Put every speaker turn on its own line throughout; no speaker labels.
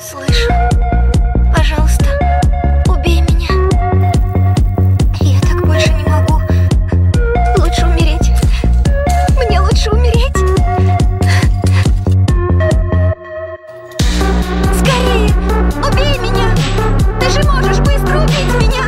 Слышу. Пожалуйста, убей меня. Я так больше не могу. Лучше умереть. Мне лучше умереть. Скорее, убей меня. Ты же можешь быстро убить меня.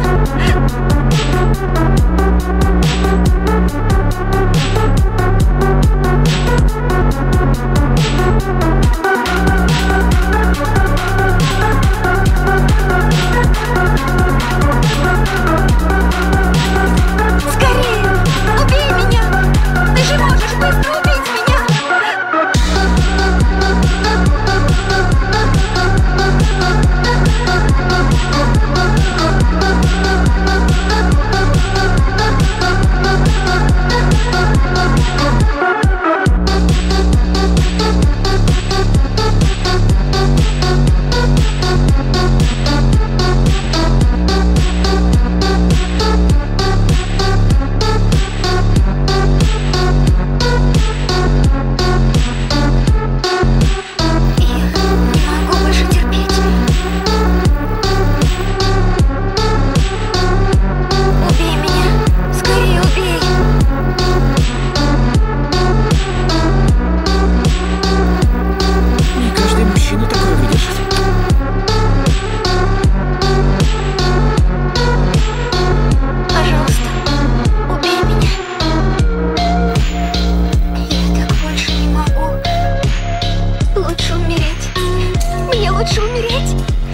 Лучше умереть.